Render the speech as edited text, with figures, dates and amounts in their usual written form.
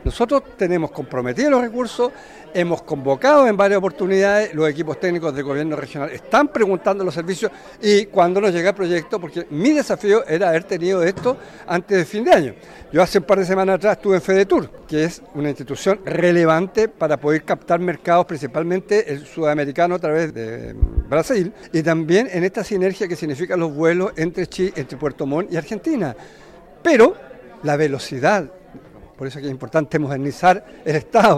Nosotros tenemos comprometidos los recursos, hemos convocado en varias oportunidades, los equipos técnicos del gobierno regional están preguntando los servicios y cuando nos llega el proyecto, porque mi desafío era haber tenido esto antes del fin de año. Yo hace un par de semanas atrás estuve en FEDETUR, que es una institución relevante para poder captar mercados, principalmente el sudamericano a través de Brasil, y también en esta sinergia que significan los vuelos entre Chile, entre Puerto Montt y Argentina. Pero la velocidad, por eso que es importante modernizar el Estado.